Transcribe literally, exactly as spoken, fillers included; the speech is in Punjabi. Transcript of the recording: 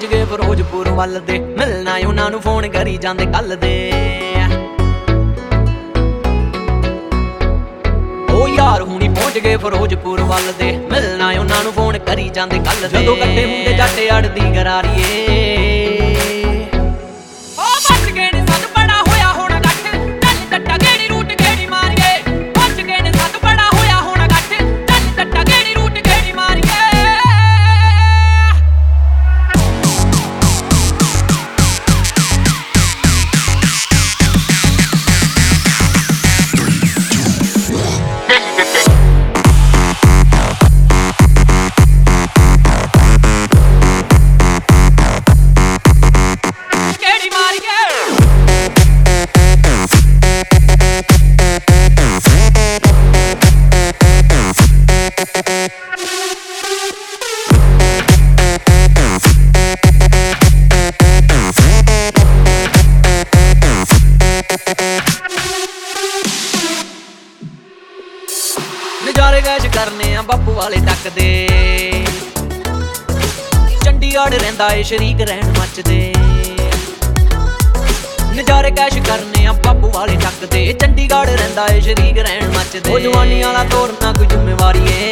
ਪਹੁੰਚ ਗਏ ਫਿਰੋਜ਼ਪੁਰ ਵੱਲ ਦੇ, ਮਿਲਣਾ ਉਹਨਾਂ ਨੂੰ ਫੋਨ ਕਰੀ ਜਾਂਦੇ ਕੱਲ ਦੇ। ਉਹ ਯਾਰ ਹੁਣੀ ਪਹੁੰਚ ਗਏ ਫਿਰੋਜ਼ਪੁਰ ਵੱਲ ਦੇ, ਮਿਲਣਾ ਉਹਨਾਂ ਨੂੰ ਫੋਨ ਕਰੀ ਜਾਂਦੇ ਕੱਲ ਦੇ। ਜਦੋਂ ਇਕੱਠੇ ਹੁੰਦੇ ਜੱਟ ਅੜਦੀ ਗਰਾਰੀਏ, ਨਜ਼ਾਰੇ ਗੈਸ਼ ਕਰਨੇ ਆ ਬਾਪੂ ਵਾਲੇ ਟੱਕ ਦੇ। ਚੰਡੀਗੜ੍ਹ ਰਹਿੰਦਾ ਏ ਸ਼ਰੀਕ ਰਹਿਣ ਮੱਚਦੇ, ਨਜ਼ਾਰੇ ਕੈਸ਼ ਕਰਨੇ ਆ ਬਾਪੂ ਵਾਲੇ ਟੱਕ ਦੇ। ਚੰਡੀਗੜ੍ਹ ਰਹਿੰਦਾ ਏ ਸ਼ਰੀਕ ਰਹਿਣ ਮੱਚਦੇ। ਉਹ ਜਵਾਨੀ ਵਾਲਾ ਤੋਰਨਾ ਕੋਈ ਜ਼ਿੰਮੇਵਾਰੀ ਏ,